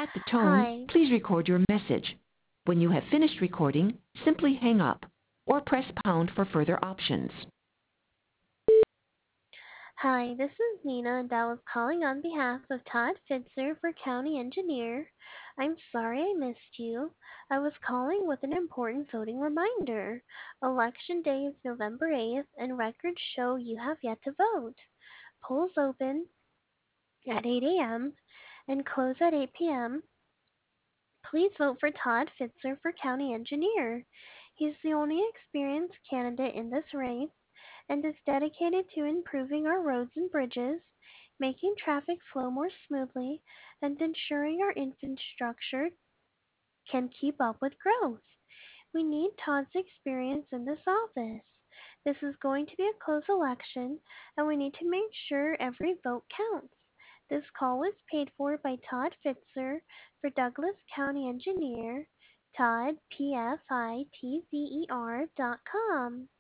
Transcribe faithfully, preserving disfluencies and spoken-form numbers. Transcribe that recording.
At the tone, Hi. please record your message. When you have finished recording, simply hang up or press pound for further options. Hi, this is Nina, and I was calling on behalf of Todd Fitzer for County Engineer. I'm sorry I missed you. I was calling with an important voting reminder. Election Day is November eighth, and records show you have yet to vote. Polls open at eight a m and close at eight p m Please vote for Todd Fitzer for County Engineer. He's the only experienced candidate in this race and is dedicated to improving our roads and bridges, making traffic flow more smoothly, and ensuring our infrastructure can keep up with growth. We need Todd's experience in this office. This is going to be a close election, and we need to make sure every vote counts. This call was paid for by Todd Fitzer for Douglas County Engineer, Todd, P F I T Z E R dot com.